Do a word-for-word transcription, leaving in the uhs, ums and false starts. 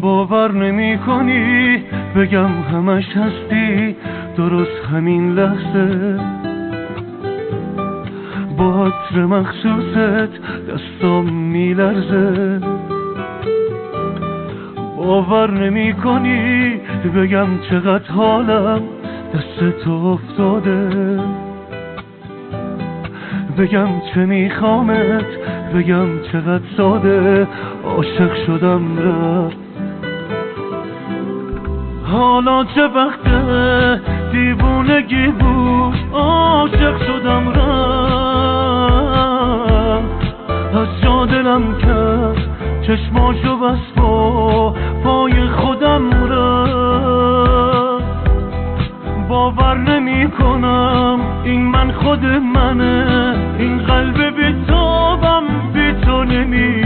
باور نمی کنی بگم همش هستی درست همین لحظه، با عطر مخصوصت دستام میلرزه. باور نمی کنی بگم چقدر حالم دست تو افتاده، بگم چه میخوامت، بگم چقدر ساده عاشق شدم رفت. حالا چه وقته دیوونگی بود عاشق شدم رفت. از جا دلم کرد چشماشو بس با پای خودم رفت. باور نمی کنم این من خود منه، این قلب بی تابم بی تو نمی